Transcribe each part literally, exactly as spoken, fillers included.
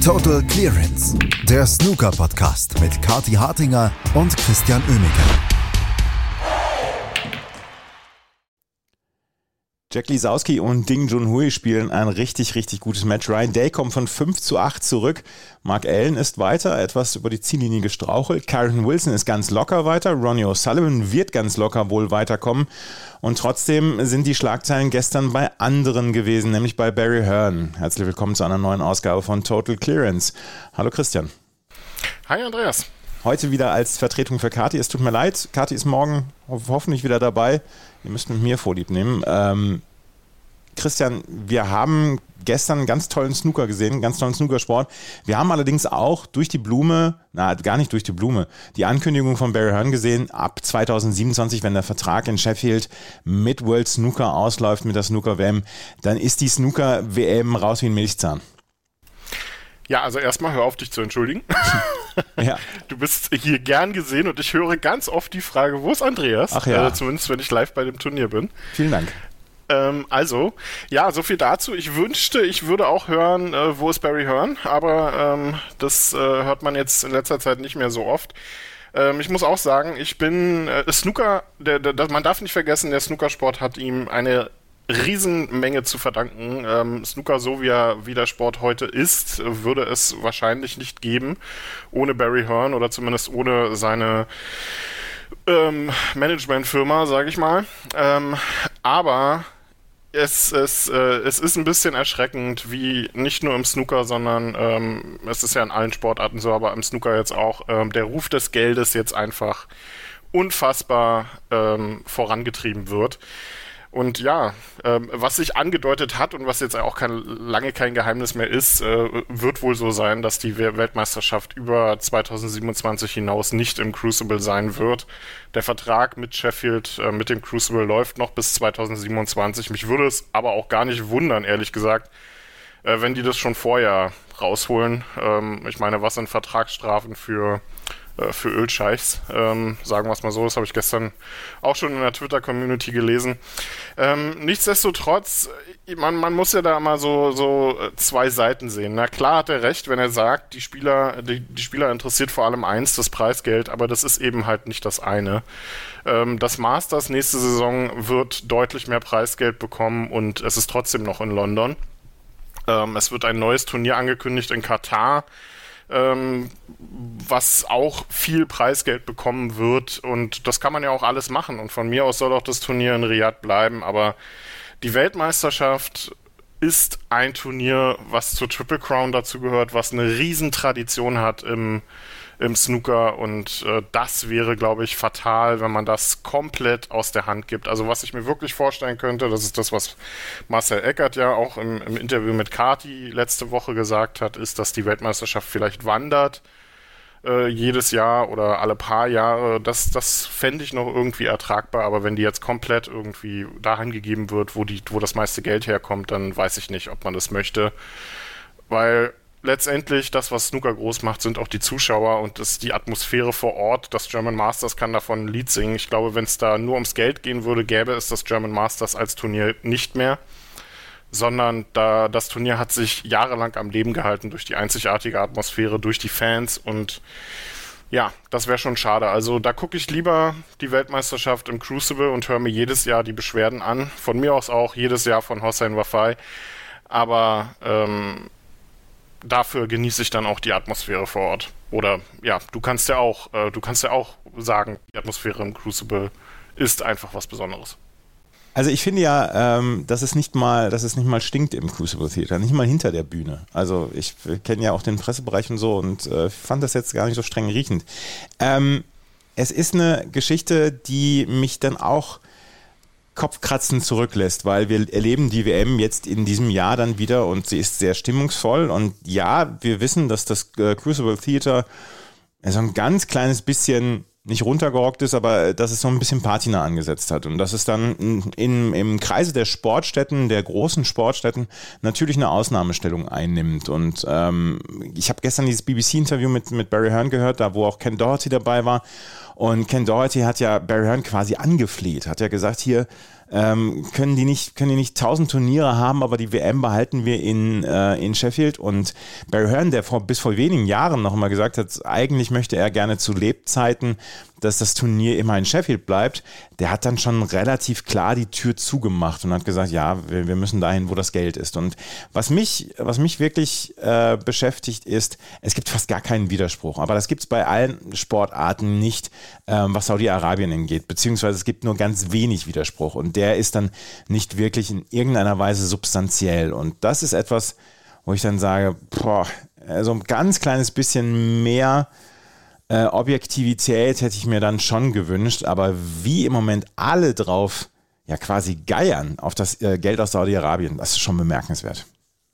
Total Clearance, der Snooker-Podcast mit Kathi Hartinger und Christian Oemeke. Jack Lisowski und Ding Junhui spielen ein richtig, richtig gutes Match. Ryan Day kommt von fünf zu acht zurück. Mark Allen ist weiter, etwas über die Ziellinie gestrauchelt. Kyron Wilson ist ganz locker weiter. Ronnie O'Sullivan wird ganz locker wohl weiterkommen. Und trotzdem sind die Schlagzeilen gestern bei anderen gewesen, nämlich bei Barry Hearn. Herzlich willkommen zu einer neuen Ausgabe von Total Clearance. Hallo Christian. Hi Andreas. Heute wieder als Vertretung für Kathi. Es tut mir leid, Kathi ist morgen ho- hoffentlich wieder dabei. Ihr müsst mit mir Vorlieb nehmen. Ähm, Christian, wir haben gestern einen ganz tollen Snooker gesehen, einen ganz tollen Snookersport. Wir haben allerdings auch durch die Blume, na gar nicht durch die Blume, die Ankündigung von Barry Hearn gesehen, ab zwanzig siebenundzwanzig, wenn der Vertrag in Sheffield mit World Snooker ausläuft, mit der Snooker-W M, dann ist die Snooker-W M raus wie ein Milchzahn. Ja, also erstmal hör auf, dich zu entschuldigen. Ja. Du bist hier gern gesehen und ich höre ganz oft die Frage, wo ist Andreas? Ach ja. Äh, zumindest, wenn ich live bei dem Turnier bin. Vielen Dank. Ähm, also, ja, so viel dazu. Ich wünschte, ich würde auch hören, äh, wo ist Barry Hearn, aber ähm, das äh, hört man jetzt in letzter Zeit nicht mehr so oft. Ähm, ich muss auch sagen, ich bin äh, Snooker, der, der, man darf nicht vergessen, der Snookersport hat ihm eine Riesenmenge zu verdanken. Ähm, Snooker, so wie, er, wie der Sport heute ist, würde es wahrscheinlich nicht geben, ohne Barry Hearn oder zumindest ohne seine ähm, Managementfirma, sage ich mal. Ähm, aber es, es, äh, es ist ein bisschen erschreckend, wie nicht nur im Snooker, sondern ähm, es ist ja in allen Sportarten so, aber im Snooker jetzt auch, ähm, der Ruf des Geldes jetzt einfach unfassbar ähm, vorangetrieben wird. Und ja, ähm, was sich angedeutet hat und was jetzt auch kein, lange kein Geheimnis mehr ist, äh, wird wohl so sein, dass die Weltmeisterschaft über zwanzig siebenundzwanzig hinaus nicht im Crucible sein wird. Der Vertrag mit Sheffield, äh, mit dem Crucible läuft noch bis zwanzig siebenundzwanzig. Mich würde es aber auch gar nicht wundern, ehrlich gesagt, äh, wenn die das schon vorher rausholen. Ähm, ich meine, was sind Vertragsstrafen für... für Ölscheichs, ähm, sagen wir es mal so, das habe ich gestern auch schon in der Twitter-Community gelesen. Ähm, nichtsdestotrotz, man, man muss ja da mal so, so zwei Seiten sehen. Na klar hat er recht, wenn er sagt, die Spieler, die, die Spieler interessiert vor allem eins, das Preisgeld, aber das ist eben halt nicht das eine. Ähm, das Masters nächste Saison wird deutlich mehr Preisgeld bekommen und es ist trotzdem noch in London. Ähm, es wird ein neues Turnier angekündigt in Katar, Ähm, was auch viel Preisgeld bekommen wird, und das kann man ja auch alles machen, und von mir aus soll auch das Turnier in Riyadh bleiben, aber die Weltmeisterschaft ist ein Turnier, was zur Triple Crown dazugehört, was eine Riesentradition hat im, im Snooker, und äh, das wäre, glaube ich, fatal, wenn man das komplett aus der Hand gibt. Also was ich mir wirklich vorstellen könnte, das ist das, was Marcel Eckert ja auch im, im Interview mit Kathi letzte Woche gesagt hat, ist, dass die Weltmeisterschaft vielleicht wandert äh, jedes Jahr oder alle paar Jahre. Das, das fände ich noch irgendwie ertragbar, aber wenn die jetzt komplett irgendwie dahin gegeben wird, wo, die, wo das meiste Geld herkommt, dann weiß ich nicht, ob man das möchte, weil letztendlich, das, was Snooker groß macht, sind auch die Zuschauer und das, die Atmosphäre vor Ort. Das German Masters kann davon ein Lied singen. Ich glaube, wenn es da nur ums Geld gehen würde, gäbe es das German Masters als Turnier nicht mehr, sondern da das Turnier hat sich jahrelang am Leben gehalten durch die einzigartige Atmosphäre, durch die Fans, und ja, das wäre schon schade. Also da gucke ich lieber die Weltmeisterschaft im Crucible und höre mir jedes Jahr die Beschwerden an. Von mir aus auch jedes Jahr von Hossein Wafai. Aber ähm, dafür genieße ich dann auch die Atmosphäre vor Ort. Oder ja, du kannst ja auch, äh, du kannst ja auch sagen, die Atmosphäre im Crucible ist einfach was Besonderes. Also ich finde ja, ähm, dass es nicht mal, dass es nicht mal stinkt im Crucible Theater, nicht mal hinter der Bühne. Also ich kenne ja auch den Pressebereich und so und äh, fand das jetzt gar nicht so streng riechend. Ähm, es ist eine Geschichte, die mich dann auch Kopfkratzen zurücklässt, weil wir erleben die W M jetzt in diesem Jahr dann wieder und sie ist sehr stimmungsvoll, und ja, wir wissen, dass das äh, Crucible Theater so ein ganz kleines bisschen nicht runtergerockt ist, aber dass es so ein bisschen Patina angesetzt hat und dass es dann in, im Kreise der Sportstätten, der großen Sportstätten, natürlich eine Ausnahmestellung einnimmt. Und ähm, ich habe gestern dieses B B C-Interview mit, mit Barry Hearn gehört, da wo auch Ken Doherty dabei war, und Ken Doherty hat ja Barry Hearn quasi angefleht, hat ja gesagt, hier, ähm, können die nicht, können die nicht tausend Turniere haben, aber die W M behalten wir in, äh, in Sheffield. Und Barry Hearn, der vor, bis vor wenigen Jahren noch mal gesagt hat, eigentlich möchte er gerne zu Lebzeiten, dass das Turnier immer in Sheffield bleibt, der hat dann schon relativ klar die Tür zugemacht und hat gesagt, ja, wir, wir müssen dahin, wo das Geld ist. Und was mich, was mich wirklich äh, beschäftigt ist, es gibt fast gar keinen Widerspruch, aber das gibt es bei allen Sportarten nicht, ähm, was Saudi-Arabien angeht, beziehungsweise es gibt nur ganz wenig Widerspruch und der ist dann nicht wirklich in irgendeiner Weise substanziell. Und das ist etwas, wo ich dann sage, boah, so ein ganz kleines bisschen mehr Äh, Objektivität hätte ich mir dann schon gewünscht, aber wie im Moment alle drauf ja quasi geiern auf das äh, Geld aus Saudi-Arabien, das ist schon bemerkenswert.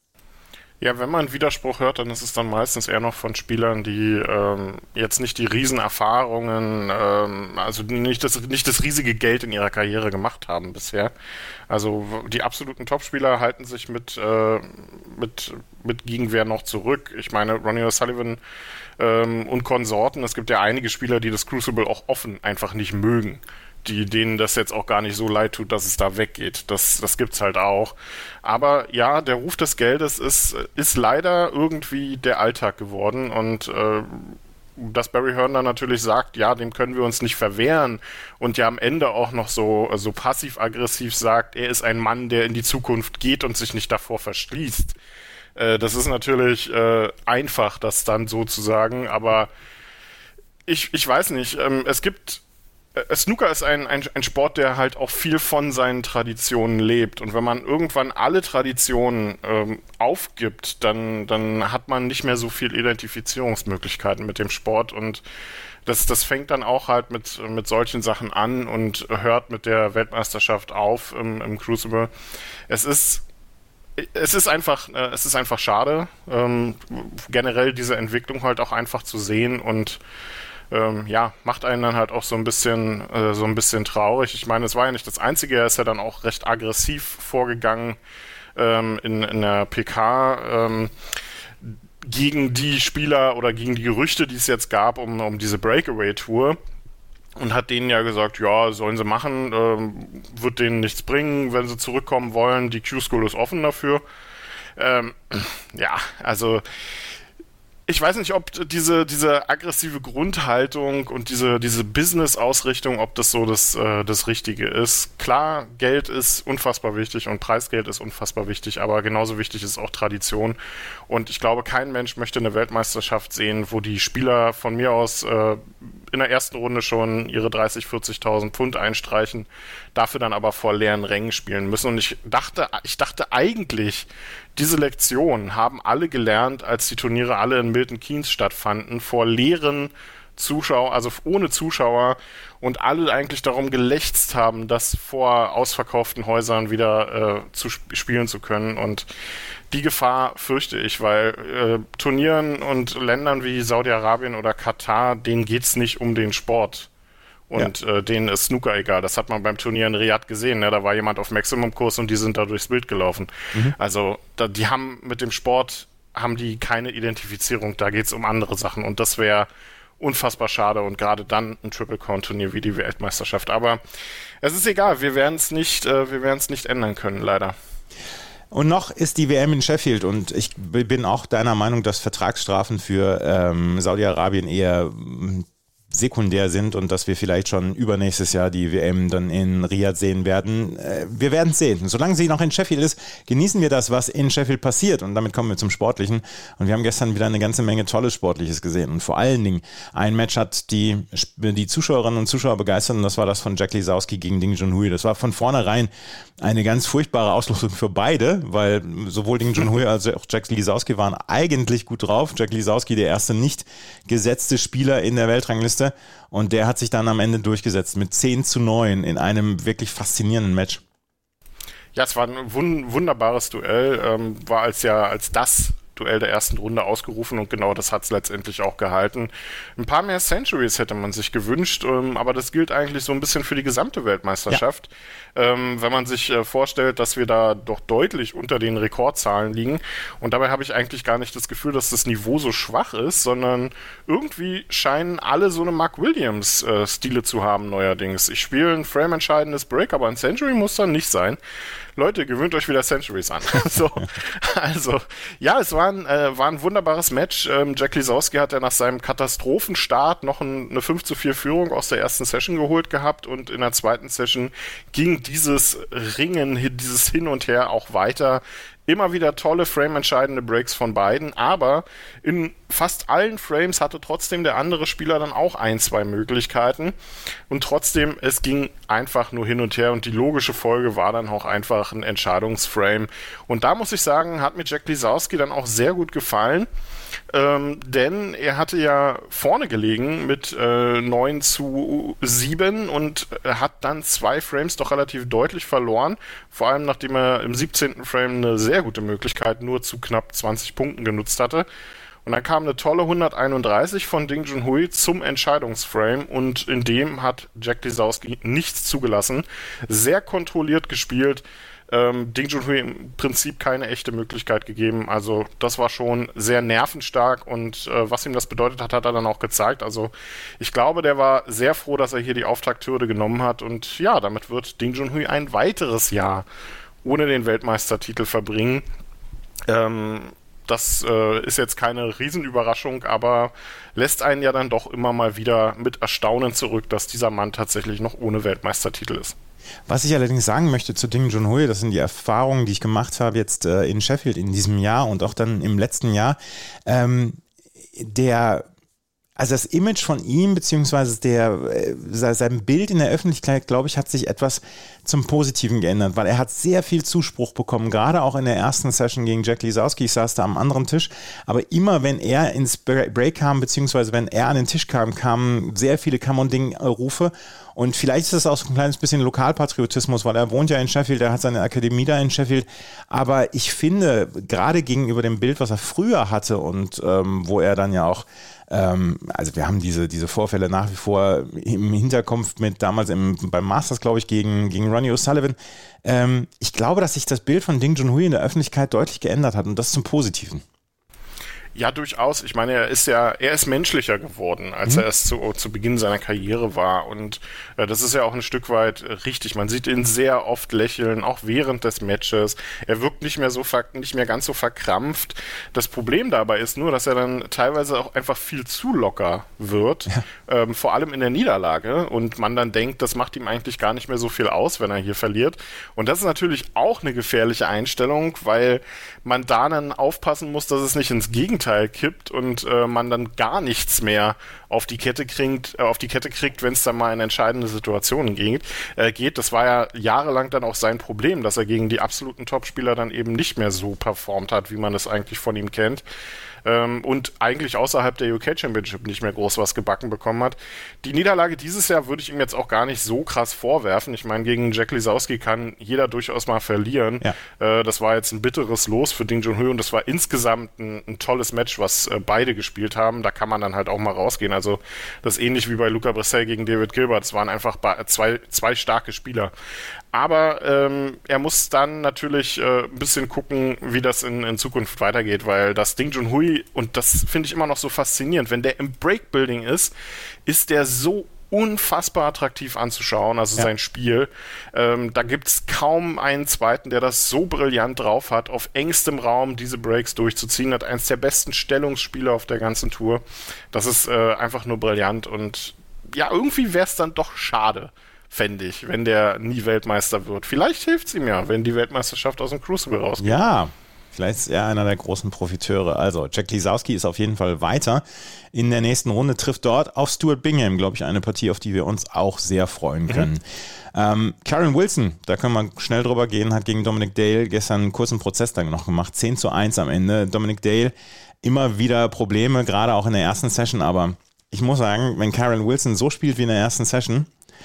Ja, wenn man Widerspruch hört, dann ist es dann meistens eher noch von Spielern, die ähm, jetzt nicht die Riesenerfahrungen, ähm, also nicht das, nicht das riesige Geld in ihrer Karriere gemacht haben bisher. Also die absoluten Topspieler halten sich mit, äh, mit, mit Gegenwehr noch zurück. Ich meine, Ronnie O'Sullivan ähm, und Konsorten, es gibt ja einige Spieler, die das Crucible auch offen einfach nicht mögen, die denen das jetzt auch gar nicht so leid tut, dass es da weggeht. Das, das gibt's halt auch. Aber ja, der Ruf des Geldes ist, ist leider irgendwie der Alltag geworden und äh, dass Barry Hearn dann natürlich sagt, ja, dem können wir uns nicht verwehren und ja am Ende auch noch so, so passiv-aggressiv sagt, er ist ein Mann, der in die Zukunft geht und sich nicht davor verschließt. Äh, das ist natürlich äh, einfach, das dann so zu sagen, aber ich, ich weiß nicht, ähm, es gibt Snooker ist ein, ein, ein Sport, der halt auch viel von seinen Traditionen lebt. Und wenn man irgendwann alle Traditionen ähm, aufgibt, dann, dann hat man nicht mehr so viel Identifizierungsmöglichkeiten mit dem Sport. Und das, das fängt dann auch halt mit, mit solchen Sachen an und hört mit der Weltmeisterschaft auf im, im Crucible. Es ist Es ist einfach, äh, es ist einfach schade, ähm, generell diese Entwicklung halt auch einfach zu sehen und Ähm, ja, macht einen dann halt auch so ein bisschen äh, so ein bisschen traurig. Ich meine, es war ja nicht das Einzige, er ist ja dann auch recht aggressiv vorgegangen ähm, in, in der P K ähm, gegen die Spieler oder gegen die Gerüchte, die es jetzt gab um, um diese Breakaway-Tour und hat denen ja gesagt, ja, sollen sie machen, ähm, wird denen nichts bringen, wenn sie zurückkommen wollen, die Q-School ist offen dafür. Ähm, ja, also ich weiß nicht, ob diese, diese aggressive Grundhaltung und diese, diese Business-Ausrichtung, ob das so das, äh, das Richtige ist. Klar, Geld ist unfassbar wichtig und Preisgeld ist unfassbar wichtig, aber genauso wichtig ist auch Tradition. Und ich glaube, kein Mensch möchte eine Weltmeisterschaft sehen, wo die Spieler von mir aus äh, in der ersten Runde schon ihre dreißigtausend, vierzigtausend Pfund einstreichen, dafür dann aber vor leeren Rängen spielen müssen. Und ich dachte, ich dachte eigentlich, diese Lektion haben alle gelernt, als die Turniere alle in Milton Keynes stattfanden, vor leeren Zuschauern, also ohne Zuschauer und alle eigentlich darum gelächzt haben, das vor ausverkauften Häusern wieder äh, zu sp- spielen zu können. Und die Gefahr fürchte ich, weil äh, Turnieren und Ländern wie Saudi-Arabien oder Katar, denen geht's nicht um den Sport. Und ja. äh, denen ist Snooker egal. Das hat man beim Turnier in Riyadh gesehen. Ne? Da war jemand auf Maximum-Kurs und die sind da durchs Bild gelaufen. Mhm. Also da, die haben mit dem Sport haben die keine Identifizierung. Da geht's um andere Sachen. Und das wäre unfassbar schade. Und gerade dann ein Triple-Count-Turnier wie die Weltmeisterschaft. Aber es ist egal. Wir werden es nicht, äh, wir werden es nicht ändern können, leider. Und noch ist die W M in Sheffield und ich bin auch deiner Meinung, dass Vertragsstrafen für ähm, Saudi-Arabien eher sekundär sind und dass wir vielleicht schon übernächstes Jahr die W M dann in Riyadh sehen werden. Wir werden es sehen. Solange sie noch in Sheffield ist, genießen wir das, was in Sheffield passiert und damit kommen wir zum Sportlichen. Und wir haben gestern wieder eine ganze Menge tolles Sportliches gesehen und vor allen Dingen ein Match hat die, die Zuschauerinnen und Zuschauer begeistert und das war das von Jack Lisowski gegen Ding Junhui. Das war von vornherein eine ganz furchtbare Auslosung für beide, weil sowohl Ding Junhui als auch Jack Lisowski waren eigentlich gut drauf. Jack Lisowski, der erste nicht gesetzte Spieler in der Weltrangliste, und der hat sich dann am Ende durchgesetzt mit zehn zu neun in einem wirklich faszinierenden Match. Ja, es war ein wun- wunderbares Duell, ähm, war als ja als das Duell der ersten Runde ausgerufen und genau das hat es letztendlich auch gehalten. Ein paar mehr Centuries hätte man sich gewünscht, ähm, aber das gilt eigentlich so ein bisschen für die gesamte Weltmeisterschaft. Ja. Ähm, wenn man sich äh, vorstellt, dass wir da doch deutlich unter den Rekordzahlen liegen und dabei habe ich eigentlich gar nicht das Gefühl, dass das Niveau so schwach ist, sondern irgendwie scheinen alle so eine Mark Williams-Stile äh, zu haben neuerdings. Ich spiele ein frame-entscheidendes Break, aber ein Century muss dann nicht sein. Leute, gewöhnt euch wieder Centuries an. so, also, ja, es war ein, äh, war ein wunderbares Match. Ähm, Jack Lisowski hat ja nach seinem Katastrophenstart noch ein, eine fünf zu vier Führung aus der ersten Session geholt gehabt und in der zweiten Session ging dieses Ringen, dieses Hin und Her auch weiter. Immer wieder tolle frame-entscheidende Breaks von beiden, aber in fast allen Frames hatte trotzdem der andere Spieler dann auch ein, zwei Möglichkeiten und trotzdem, es ging einfach nur hin und her und die logische Folge war dann auch einfach ein Entscheidungsframe und da muss ich sagen, hat mir Jack Lisowski dann auch sehr gut gefallen, ähm, denn er hatte ja vorne gelegen mit äh, neun zu sieben und er hat dann zwei Frames doch relativ deutlich verloren, vor allem nachdem er im siebzehnten Frame eine sehr gute Möglichkeit nur zu knapp zwanzig Punkten genutzt hatte. Und dann kam eine tolle hunderteinunddreißig von Ding Junhui zum Entscheidungsframe und in dem hat Jack Lisowski nichts zugelassen. Sehr kontrolliert gespielt. Ähm, Ding Junhui im Prinzip keine echte Möglichkeit gegeben. Also das war schon sehr nervenstark und äh, was ihm das bedeutet hat, hat er dann auch gezeigt. Also ich glaube, der war sehr froh, dass er hier die Auftakthürde genommen hat und ja, damit wird Ding Junhui ein weiteres Jahr ohne den Weltmeistertitel verbringen. Ähm, das äh, ist jetzt keine Riesenüberraschung, aber lässt einen ja dann doch immer mal wieder mit Erstaunen zurück, dass dieser Mann tatsächlich noch ohne Weltmeistertitel ist. Was ich allerdings sagen möchte zu Ding Junhui, das sind die Erfahrungen, die ich gemacht habe jetzt äh, in Sheffield in diesem Jahr und auch dann im letzten Jahr. Ähm, der Also das Image von ihm, beziehungsweise der, sein Bild in der Öffentlichkeit, glaube ich, hat sich etwas zum Positiven geändert, weil er hat sehr viel Zuspruch bekommen, gerade auch in der ersten Session gegen Jack Lisowski. Ich saß da am anderen Tisch, aber immer wenn er ins Break kam, beziehungsweise wenn er an den Tisch kam, kamen sehr viele Come-on-Ding-Rufe. Und vielleicht ist das auch so ein kleines bisschen Lokalpatriotismus, weil er wohnt ja in Sheffield, er hat seine Akademie da in Sheffield. Aber ich finde, gerade gegenüber dem Bild, was er früher hatte und ähm, wo er dann ja auch Ähm, also wir haben diese, diese Vorfälle nach wie vor im Hinterkopf mit damals im, beim Masters, glaube ich, gegen, gegen Ronnie O'Sullivan. Ähm, ich glaube, dass sich das Bild von Ding Junhui in der Öffentlichkeit deutlich geändert hat und das zum Positiven. Ja, durchaus. Ich meine, er ist ja, er ist menschlicher geworden, als mhm. er es zu, zu Beginn seiner Karriere war. Und äh, das ist ja auch ein Stück weit äh, richtig. Man sieht ihn sehr oft lächeln, auch während des Matches. Er wirkt nicht mehr so ver- nicht mehr ganz so verkrampft. Das Problem dabei ist nur, dass er dann teilweise auch einfach viel zu locker wird, ja. ähm, vor allem in der Niederlage. Und man dann denkt, das macht ihm eigentlich gar nicht mehr so viel aus, wenn er hier verliert. Und das ist natürlich auch eine gefährliche Einstellung, weil man da dann aufpassen muss, dass es nicht ins Gegenteil kippt und äh, man dann gar nichts mehr auf die Kette kriegt, äh, auf die Kette kriegt, wenn es dann mal in entscheidende Situationen geht, äh, geht. Das war ja jahrelang dann auch sein Problem, dass er gegen die absoluten Topspieler dann eben nicht mehr so performt hat, wie man es eigentlich von ihm kennt. Ähm, und eigentlich außerhalb der U K Championship nicht mehr groß was gebacken bekommen hat. Die Niederlage dieses Jahr würde ich ihm jetzt auch gar nicht so krass vorwerfen. Ich meine, gegen Jack Lisowski kann jeder durchaus mal verlieren. Ja. Äh, das war jetzt ein bitteres Los für Ding Junhui und das war insgesamt ein, ein tolles Match, was äh, beide gespielt haben. Da kann man dann halt auch mal rausgehen. Also das ist ähnlich wie bei Luca Bressel gegen David Gilbert. Es waren einfach zwei, zwei starke Spieler. Aber ähm, er muss dann natürlich äh, ein bisschen gucken, wie das in, in Zukunft weitergeht, weil das Ding Junhui, und das finde ich immer noch so faszinierend, wenn der im Breakbuilding ist, ist der so unfassbar attraktiv anzuschauen, also ja. sein Spiel. Ähm, da gibt es kaum einen Zweiten, der das so brillant drauf hat, auf engstem Raum diese Breaks durchzuziehen, hat eins der besten Stellungsspieler auf der ganzen Tour. Das ist äh, einfach nur brillant und ja, irgendwie wäre es dann doch schade, fände ich, wenn der nie Weltmeister wird. Vielleicht hilft es ihm ja, wenn die Weltmeisterschaft aus dem Crucible rausgeht. Ja, vielleicht ist er einer der großen Profiteure. Also, Jack Lisowski ist auf jeden Fall weiter. In der nächsten Runde trifft dort auf Stuart Bingham, glaube ich, eine Partie, auf die wir uns auch sehr freuen können. Mhm. Ähm, Karen Wilson, da können wir schnell drüber gehen, hat gegen Dominic Dale gestern einen kurzen Prozess dann noch gemacht. zehn zu eins am Ende. Dominic Dale immer wieder Probleme, gerade auch in der ersten Session, aber ich muss sagen, wenn Karen Wilson so spielt wie in der ersten Session,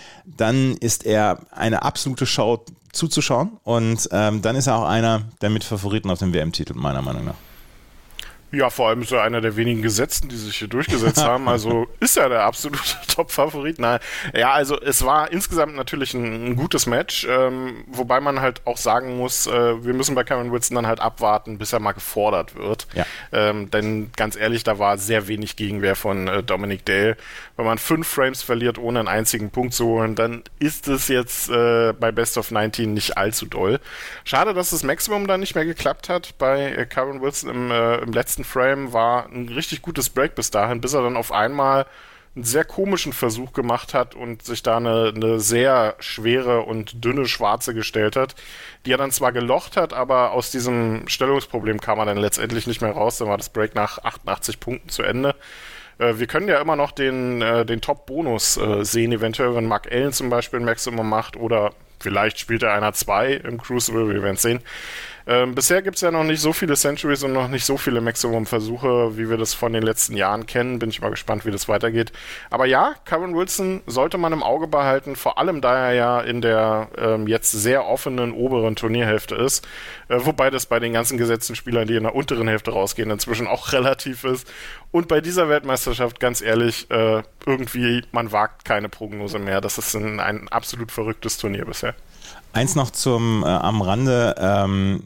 dann ist er eine absolute Show zuzuschauen und ähm, dann ist er auch einer der Mitfavoriten auf den W M-Titel, meiner Meinung nach. Ja, vor allem ist er einer der wenigen Gesetzten, die sich hier durchgesetzt haben. Also ist er der absolute Top-Favorit. Nein, ja, also es war insgesamt natürlich ein, ein gutes Match, ähm, wobei man halt auch sagen muss, äh, wir müssen bei Cameron Wilson dann halt abwarten, bis er mal gefordert wird. Ja. Ähm, denn ganz ehrlich, da war sehr wenig Gegenwehr von äh, Dominic Dale. Wenn man fünf Frames verliert, ohne einen einzigen Punkt zu holen, dann ist es jetzt äh, bei Best of neunzehn nicht allzu doll. Schade, dass das Maximum dann nicht mehr geklappt hat bei äh, Cameron Wilson im, äh, im letzten Frame. War ein richtig gutes Break bis dahin, bis er dann auf einmal einen sehr komischen Versuch gemacht hat und sich da eine, eine sehr schwere und dünne Schwarze gestellt hat, die er dann zwar gelocht hat, aber aus diesem Stellungsproblem kam er dann letztendlich nicht mehr raus. Dann war das Break nach achtundachtzig Punkten zu Ende. Äh, wir können ja immer noch den, äh, den Top-Bonus äh, sehen, eventuell, wenn Mark Allen zum Beispiel ein Maximum macht oder vielleicht spielt er einer zwei im Crucible, wir werden es sehen. Ähm, bisher gibt es ja noch nicht so viele Centuries und noch nicht so viele Maximum-Versuche, wie wir das von den letzten Jahren kennen. Bin ich mal gespannt, wie das weitergeht. Aber ja, Cameron Wilson sollte man im Auge behalten, vor allem da er ja in der ähm, jetzt sehr offenen oberen Turnierhälfte ist. Äh, wobei das bei den ganzen gesetzten Spielern, die in der unteren Hälfte rausgehen, inzwischen auch relativ ist. Und bei dieser Weltmeisterschaft, ganz ehrlich, äh, irgendwie, man wagt keine Prognose mehr. Das ist ein, ein absolut verrücktes Turnier bisher. Eins noch zum äh, am Rande, ähm,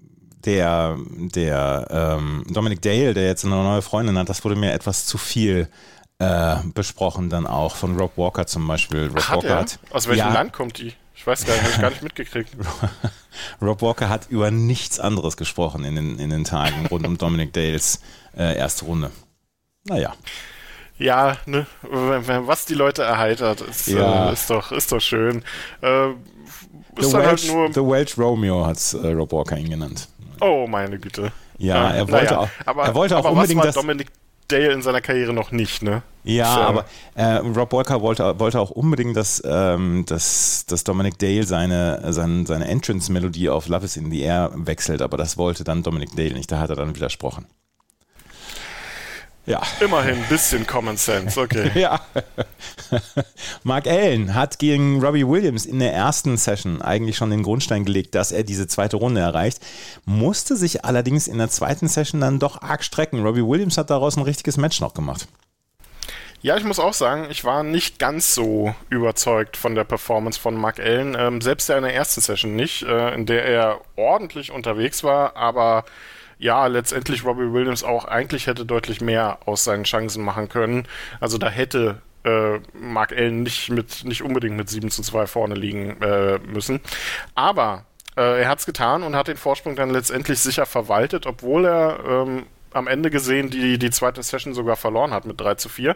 der, der ähm, Dominic Dale, der jetzt eine neue Freundin hat, das wurde mir etwas zu viel äh, besprochen dann auch, von Rob Walker zum Beispiel. Rob Hat Walker er? Hat, Aus welchem ja, Land kommt die? Ich weiß gar nicht, habe ich gar nicht mitgekriegt. Rob Walker hat über nichts anderes gesprochen in den, in den Tagen rund um Dominic Dales äh, erste Runde. Naja. Ja, ne, was die Leute erheitert, ist, ja. äh, ist, doch, ist doch schön. Äh, The Welsh, halt nur The Welsh Romeo hat äh, Rob Walker ihn genannt. Oh, meine Güte. Ja, er wollte naja. auch, aber, er wollte auch aber unbedingt, was war dass Dominic Dale in seiner Karriere noch nicht, ne? Ja, so. aber äh, Rob Walker wollte, wollte auch unbedingt, dass, ähm, dass, dass Dominic Dale seine, seine, seine Entrance-Melodie auf Love is in the Air wechselt, aber das wollte dann Dominic Dale nicht, da hat er dann widersprochen. Ja. Immerhin ein bisschen Common Sense, okay. Ja. Mark Allen hat gegen Robbie Williams in der ersten Session eigentlich schon den Grundstein gelegt, dass er diese zweite Runde erreicht, musste sich allerdings in der zweiten Session dann doch arg strecken. Robbie Williams hat daraus ein richtiges Match noch gemacht. Ja, ich muss auch sagen, ich war nicht ganz so überzeugt von der Performance von Mark Allen, ähm, selbst ja in der ersten Session nicht, äh, in der er ordentlich unterwegs war, aber ja, letztendlich Robbie Williams auch eigentlich hätte deutlich mehr aus seinen Chancen machen können. Also da hätte äh, Mark Allen nicht, mit, nicht unbedingt mit sieben zu zwei vorne liegen äh, müssen. Aber äh, er hat es getan und hat den Vorsprung dann letztendlich sicher verwaltet, obwohl er ähm, am Ende gesehen die, die zweite Session sogar verloren hat mit drei zu vier.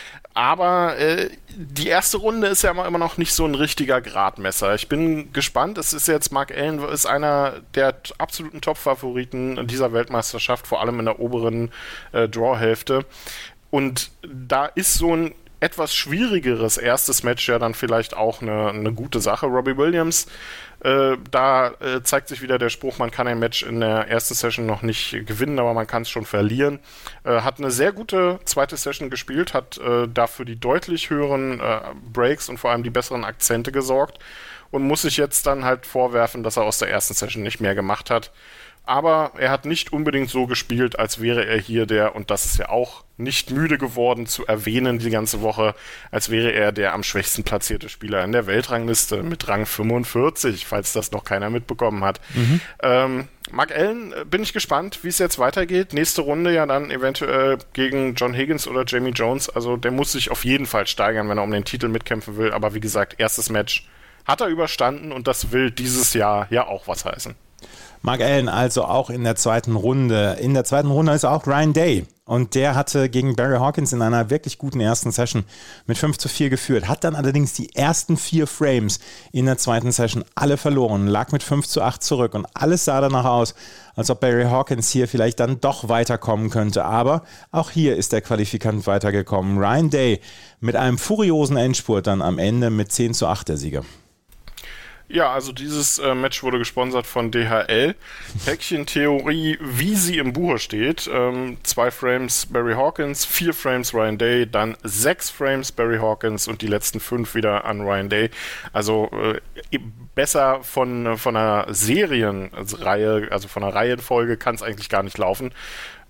Aber äh, die erste Runde ist ja immer, immer noch nicht so ein richtiger Gradmesser. Ich bin gespannt. Es ist jetzt, Mark Allen ist einer der absoluten Top-Favoriten dieser Weltmeisterschaft, vor allem in der oberen äh, Draw-Hälfte. Und da ist so ein etwas schwierigeres erstes Match ja dann vielleicht auch eine, eine gute Sache. Robbie Williams, äh, da äh, zeigt sich wieder der Spruch, man kann ein Match in der ersten Session noch nicht gewinnen, aber man kann es schon verlieren. Äh, hat eine sehr gute zweite Session gespielt, hat äh, dafür die deutlich höheren äh, Breaks und vor allem die besseren Akzente gesorgt und muss sich jetzt dann halt vorwerfen, dass er aus der ersten Session nicht mehr gemacht hat. Aber er hat nicht unbedingt so gespielt, als wäre er hier der, und das ist ja auch nicht müde geworden zu erwähnen die ganze Woche, als wäre er der am schwächsten platzierte Spieler in der Weltrangliste mit Rang fünfundvierzig, falls das noch keiner mitbekommen hat. Mhm. Ähm, Mark Allen, bin ich gespannt, wie es jetzt weitergeht. Nächste Runde ja dann eventuell gegen John Higgins oder Jamie Jones. Also der muss sich auf jeden Fall steigern, wenn er um den Titel mitkämpfen will. Aber wie gesagt, erstes Match hat er überstanden und das will dieses Jahr ja auch was heißen. Mark Allen also auch in der zweiten Runde. In der zweiten Runde ist auch Ryan Day. Und der hatte gegen Barry Hawkins in einer wirklich guten ersten Session mit fünf zu vier geführt. Hat dann allerdings die ersten vier Frames in der zweiten Session alle verloren. Lag mit fünf zu acht zurück. Und alles sah danach aus, als ob Barry Hawkins hier vielleicht dann doch weiterkommen könnte. Aber auch hier ist der Qualifikant weitergekommen. Ryan Day mit einem furiosen Endspurt dann am Ende mit zehn zu acht der Sieger. Ja, also dieses äh, Match wurde gesponsert von D H L. Päckchen-Theorie, wie sie im Buche steht. Ähm, zwei Frames Barry Hawkins, vier Frames Ryan Day, dann sechs Frames Barry Hawkins und die letzten fünf wieder an Ryan Day. Also äh, besser von, von einer Serienreihe, also von einer Reihenfolge kann es eigentlich gar nicht laufen.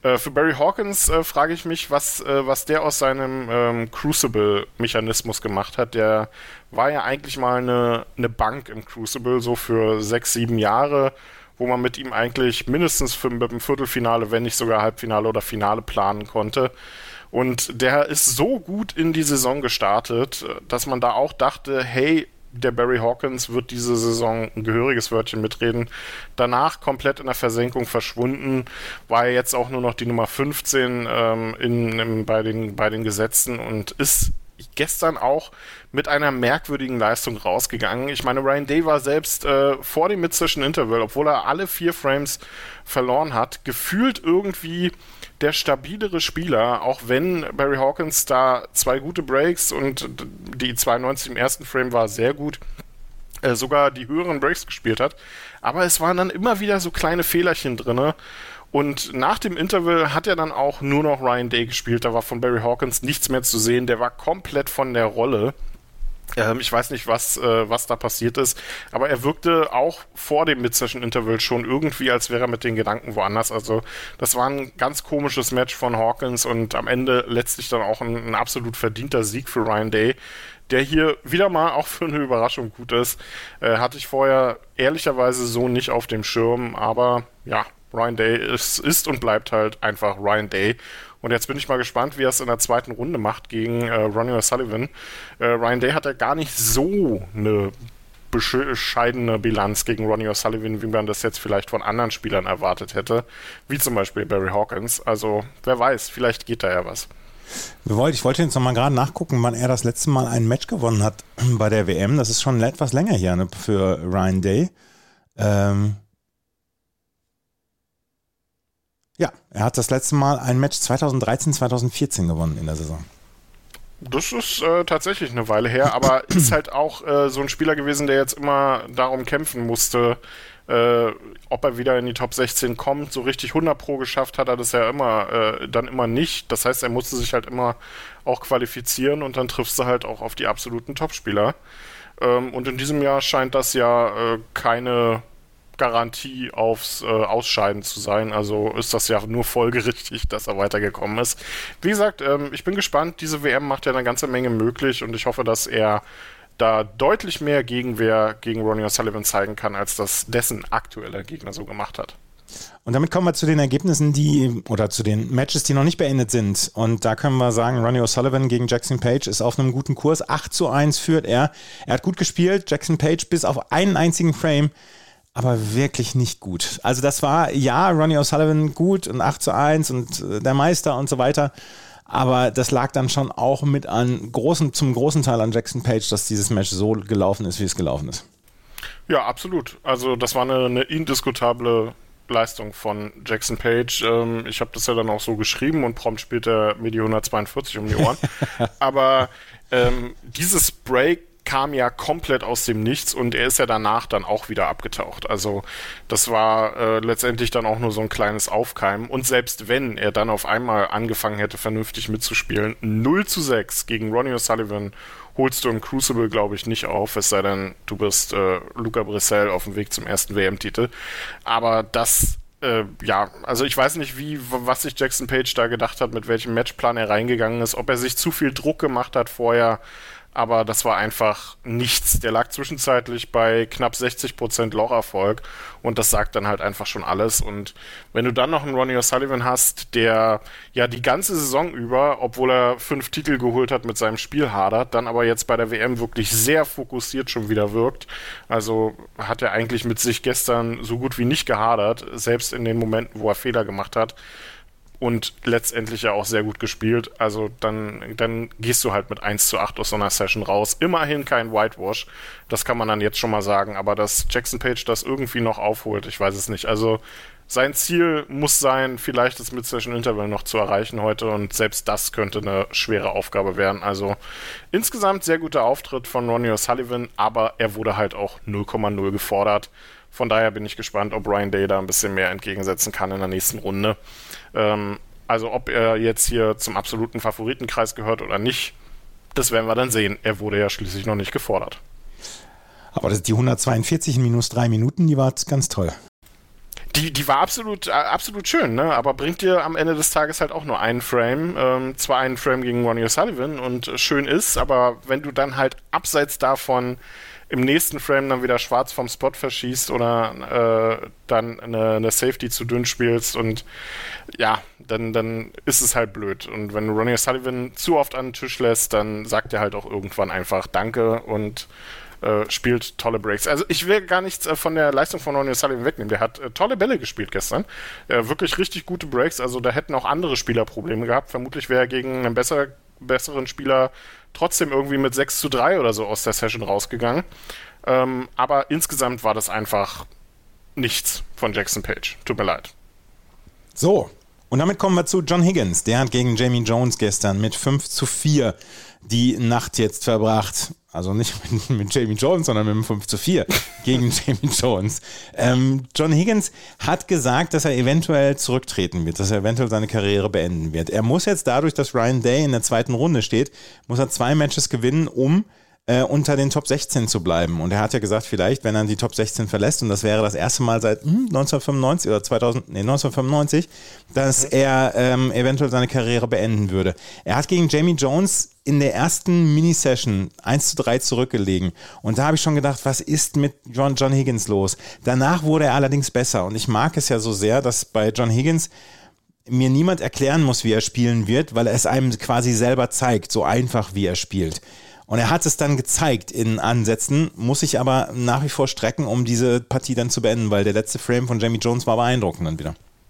Äh, für Barry Hawkins äh, frage ich mich, was, äh, was der aus seinem ähm, Crucible-Mechanismus gemacht hat. Der war ja eigentlich mal eine, eine Bank im Crucible, so für sechs, sieben Jahre, wo man mit ihm eigentlich mindestens für, mit dem Viertelfinale, wenn nicht sogar Halbfinale oder Finale planen konnte. Und der ist so gut in die Saison gestartet, dass man da auch dachte, hey, der Barry Hawkins wird diese Saison ein gehöriges Wörtchen mitreden. Danach komplett in der Versenkung verschwunden, war er jetzt auch nur noch die Nummer fünfzehn ähm, in, in, bei, den, bei den Gesetzen und ist gestern auch mit einer merkwürdigen Leistung rausgegangen. Ich meine, Ryan Day war selbst äh, vor dem Mid-Session Interval, obwohl er alle vier Frames verloren hat, gefühlt irgendwie der stabilere Spieler, auch wenn Barry Hawkins da zwei gute Breaks und die zweiundneunzig im ersten Frame war sehr gut, äh, sogar die höheren Breaks gespielt hat. Aber es waren dann immer wieder so kleine Fehlerchen drin. Und nach dem Interval hat er dann auch nur noch Ryan Day gespielt. Da war von Barry Hawkins nichts mehr zu sehen. Der war komplett von der Rolle. Ähm, ich weiß nicht, was, äh, was da passiert ist, aber er wirkte auch vor dem Mid-Session-Interval schon irgendwie, als wäre er mit den Gedanken woanders. Also das war ein ganz komisches Match von Hawkins und am Ende letztlich dann auch ein, ein absolut verdienter Sieg für Ryan Day, der hier wieder mal auch für eine Überraschung gut ist. Äh, hatte ich vorher ehrlicherweise so nicht auf dem Schirm, aber ja, Ryan Day ist, ist und bleibt halt einfach Ryan Day. Und jetzt bin ich mal gespannt, wie er es in der zweiten Runde macht gegen äh, Ronnie O'Sullivan. Äh, Ryan Day hat ja gar nicht so eine bescheidene Bilanz gegen Ronnie O'Sullivan, wie man das jetzt vielleicht von anderen Spielern erwartet hätte, wie zum Beispiel Barry Hawkins. Also wer weiß, vielleicht geht da ja was. Ich wollte jetzt noch mal gerade nachgucken, wann er das letzte Mal ein Match gewonnen hat bei der W M. Das ist schon etwas länger hier, ne, für Ryan Day. Ähm Ja, er hat das letzte Mal ein Match zweitausenddreizehn, zweitausendvierzehn gewonnen in der Saison. Das ist äh, tatsächlich eine Weile her, aber ist halt auch äh, so ein Spieler gewesen, der jetzt immer darum kämpfen musste, äh, ob er wieder in die Top sechzehn kommt. So richtig hundert Pro geschafft hat er das ja immer, äh, dann immer nicht. Das heißt, er musste sich halt immer auch qualifizieren und dann triffst du halt auch auf die absoluten Topspieler. Ähm, und in diesem Jahr scheint das ja äh, keine Garantie aufs äh, Ausscheiden zu sein, also ist das ja nur folgerichtig, dass er weitergekommen ist. Wie gesagt, ähm, ich bin gespannt, diese W M macht ja eine ganze Menge möglich und ich hoffe, dass er da deutlich mehr Gegenwehr gegen Ronnie O'Sullivan zeigen kann, als das dessen aktueller Gegner so gemacht hat. Und damit kommen wir zu den Ergebnissen, die, oder zu den Matches, die noch nicht beendet sind. Und da können wir sagen, Ronnie O'Sullivan gegen Jackson Page ist auf einem guten Kurs. acht zu eins führt er. Er hat gut gespielt, Jackson Page bis auf einen einzigen Frame, aber wirklich nicht gut. Also das war, ja, Ronnie O'Sullivan gut und acht zu eins und der Meister und so weiter, aber das lag dann schon auch mit an großen, zum großen Teil an Jackson Page, dass dieses Match so gelaufen ist, wie es gelaufen ist. Ja, absolut. Also das war eine, eine indiskutable Leistung von Jackson Page. Ähm, ich habe das ja dann auch so geschrieben und prompt spielt er mir die hundertzweiundvierzig um die Ohren. Aber ähm, dieses Break kam ja komplett aus dem Nichts und er ist ja danach dann auch wieder abgetaucht. Also das war äh, letztendlich dann auch nur so ein kleines Aufkeimen. Und selbst wenn er dann auf einmal angefangen hätte, vernünftig mitzuspielen, null zu sechs gegen Ronnie O'Sullivan holst du im Crucible, glaube ich, nicht auf, es sei denn, du bist äh, Luca Brissell auf dem Weg zum ersten W M-Titel. Aber das, äh, ja, also ich weiß nicht, wie, was sich Jackson Page da gedacht hat, mit welchem Matchplan er reingegangen ist, ob er sich zu viel Druck gemacht hat vorher, aber das war einfach nichts. Der lag zwischenzeitlich bei knapp sechzig Prozent Locherfolg und das sagt dann halt einfach schon alles. Und wenn du dann noch einen Ronnie O'Sullivan hast, der ja die ganze Saison über, obwohl er fünf Titel geholt hat, mit seinem Spiel hadert, dann aber jetzt bei der W M wirklich sehr fokussiert schon wieder wirkt. Also hat er eigentlich mit sich gestern so gut wie nicht gehadert, selbst in den Momenten, wo er Fehler gemacht hat. Und letztendlich ja auch sehr gut gespielt. Also dann, dann gehst du halt mit eins zu acht aus so einer Session raus. Immerhin kein Whitewash. Das kann man dann jetzt schon mal sagen. Aber dass Jackson Page das irgendwie noch aufholt, ich weiß es nicht. Also sein Ziel muss sein, vielleicht das Mid-Session-Interval noch zu erreichen heute. Und selbst das könnte eine schwere Aufgabe werden. Also insgesamt sehr guter Auftritt von Ronnie O'Sullivan. Aber er wurde halt auch null Komma null gefordert. Von daher bin ich gespannt, ob Ryan Day da ein bisschen mehr entgegensetzen kann in der nächsten Runde. Ähm, also ob er jetzt hier zum absoluten Favoritenkreis gehört oder nicht, das werden wir dann sehen. Er wurde ja schließlich noch nicht gefordert. Aber das, die hundertzweiundvierzig in minus drei Minuten, die war ganz toll. Die, die war absolut, absolut schön, ne? Aber bringt dir am Ende des Tages halt auch nur einen Frame. Ähm, zwar einen Frame gegen Ronnie O'Sullivan und schön ist, aber wenn du dann halt abseits davon im nächsten Frame dann wieder schwarz vom Spot verschießt oder äh, dann eine, eine Safety zu dünn spielst und ja, dann, dann ist es halt blöd. Und wenn du Ronnie O'Sullivan zu oft an den Tisch lässt, dann sagt er halt auch irgendwann einfach Danke und äh, spielt tolle Breaks. Also ich will gar nichts äh, von der Leistung von Ronnie O'Sullivan wegnehmen. Der hat äh, tolle Bälle gespielt gestern. Äh, wirklich richtig gute Breaks. Also da hätten auch andere Spieler Probleme gehabt. Vermutlich wäre er gegen einen besser, besseren Spieler trotzdem irgendwie mit sechs zu drei oder so aus der Session rausgegangen. Ähm, aber insgesamt war das einfach nichts von Jackson Page. Tut mir leid. So, und damit kommen wir zu John Higgins. Der hat gegen Jamie Jones gestern mit fünf zu vier die Nacht jetzt verbracht. Also nicht mit, mit Jamie Jones, sondern mit dem fünf zu vier gegen Jamie Jones. Ähm, John Higgins hat gesagt, dass er eventuell zurücktreten wird, dass er eventuell seine Karriere beenden wird. Er muss jetzt dadurch, dass Ryan Day in der zweiten Runde steht, muss er zwei Matches gewinnen, um äh, unter den Top sechzehn zu bleiben. Und er hat ja gesagt, vielleicht, wenn er die Top sechzehn verlässt, und das wäre das erste Mal seit hm, neunzehnhundertfünfundneunzig oder zweitausend, nee, neunzehnhundertfünfundneunzig, dass er ähm, eventuell seine Karriere beenden würde. Er hat gegen Jamie Jones in der ersten Mini-Session eins zu drei zurückgelegen. Und da habe ich schon gedacht, was ist mit John, John Higgins los? Danach wurde er allerdings besser. Und ich mag es ja so sehr, dass bei John Higgins mir niemand erklären muss, wie er spielen wird, weil er es einem quasi selber zeigt, so einfach wie er spielt. Und er hat es dann gezeigt in Ansätzen, muss ich aber nach wie vor strecken, um diese Partie dann zu beenden, weil der letzte Frame von Jamie Jones war beeindruckend dann wieder.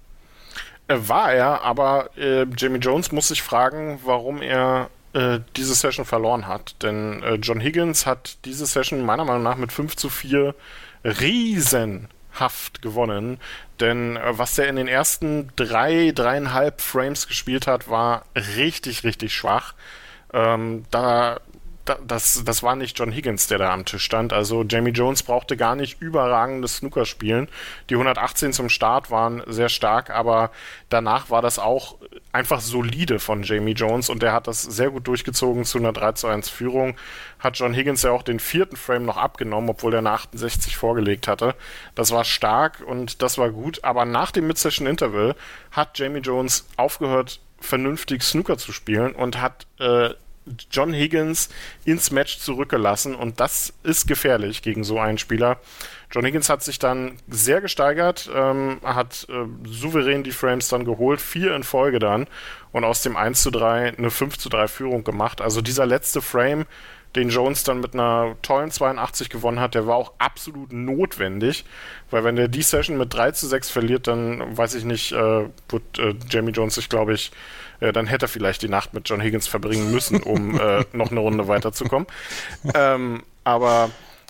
War er, aber äh, Jamie Jones muss sich fragen, warum er äh, diese Session verloren hat. Denn äh, John Higgins hat diese Session meiner Meinung nach mit fünf zu vier riesenhaft gewonnen. Denn äh, was er in den ersten drei, dreieinhalb Frames gespielt hat, war richtig, richtig schwach. Ähm, da Das, das war nicht John Higgins, der da am Tisch stand. Also Jamie Jones brauchte gar nicht überragendes Snooker spielen. Die hundertachtzehn zum Start waren sehr stark, aber danach war das auch einfach solide von Jamie Jones und der hat das sehr gut durchgezogen zu einer drei zu eins Führung. Hat John Higgins ja auch den vierten Frame noch abgenommen, obwohl er eine achtundsechzig vorgelegt hatte. Das war stark und das war gut, aber nach dem Mid-Session-Interval hat Jamie Jones aufgehört, vernünftig Snooker zu spielen und hat äh, John Higgins ins Match zurückgelassen und das ist gefährlich gegen so einen Spieler. John Higgins hat sich dann sehr gesteigert, ähm, hat äh, souverän die Frames dann geholt, vier in Folge dann und aus dem eins zu drei eine fünf zu drei Führung gemacht. Also dieser letzte Frame, den Jones dann mit einer tollen zweiundachtzig gewonnen hat, der war auch absolut notwendig, weil wenn der die Session mit drei zu sechs verliert, dann weiß ich nicht, äh, wird äh, Jamie Jones sich, glaube ich, äh, dann hätte er vielleicht die Nacht mit John Higgins verbringen müssen, um äh, noch eine Runde weiterzukommen. ähm, aber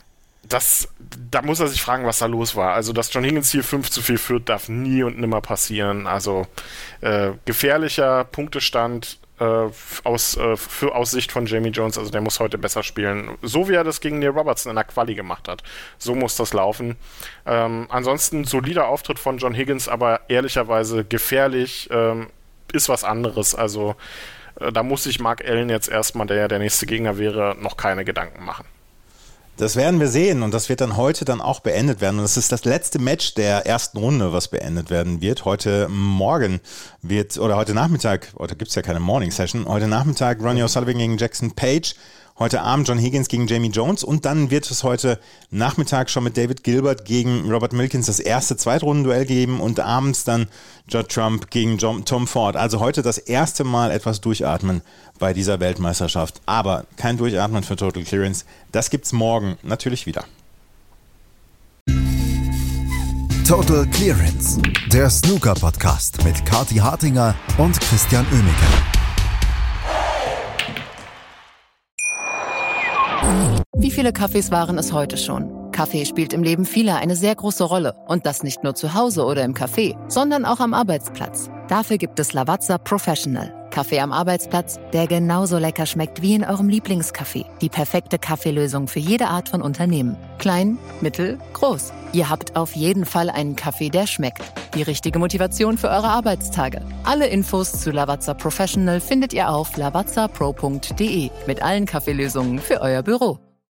das, da muss er sich fragen, was da los war. Also, dass John Higgins hier fünf zu vier führt, darf nie und nimmer passieren. Also, äh, gefährlicher Punktestand äh, aus, äh, für, aus Sicht von Jamie Jones. Also, der muss heute besser spielen. So wie er das gegen Neil Robertson in der Quali gemacht hat. So muss das laufen. Ähm, ansonsten solider Auftritt von John Higgins, aber ehrlicherweise gefährlich ähm, ist was anderes. Also, äh, da muss sich Mark Allen jetzt erstmal, der ja der nächste Gegner wäre, noch keine Gedanken machen. Das werden wir sehen und das wird dann heute dann auch beendet werden. Und das ist das letzte Match der ersten Runde, was beendet werden wird. Heute Morgen wird, oder heute Nachmittag, heute gibt es ja keine Morning Session, heute Nachmittag Ronnie O'Sullivan gegen Jackson Page, heute Abend John Higgins gegen Jamie Jones und dann wird es heute Nachmittag schon mit David Gilbert gegen Robert Milkins das erste Zweitrundenduell geben und abends dann Judd Trump gegen John, Tom Ford. Also heute das erste Mal etwas durchatmen bei dieser Weltmeisterschaft. Aber kein Durchatmen für Total Clearance. Das gibt's morgen natürlich wieder. Total Clearance, der Snooker-Podcast mit Kathi Hartinger und Christian Oemeke. Wie viele Kaffees waren es heute schon? Kaffee spielt im Leben vieler eine sehr große Rolle. Und das nicht nur zu Hause oder im Café, sondern auch am Arbeitsplatz. Dafür gibt es Lavazza Professional. Kaffee am Arbeitsplatz, der genauso lecker schmeckt wie in eurem Lieblingscafé. Die perfekte Kaffeelösung für jede Art von Unternehmen. Klein, mittel, groß. Ihr habt auf jeden Fall einen Kaffee, der schmeckt. Die richtige Motivation für eure Arbeitstage. Alle Infos zu Lavazza Professional findet ihr auf lavazza pro punkt de mit allen Kaffeelösungen für euer Büro.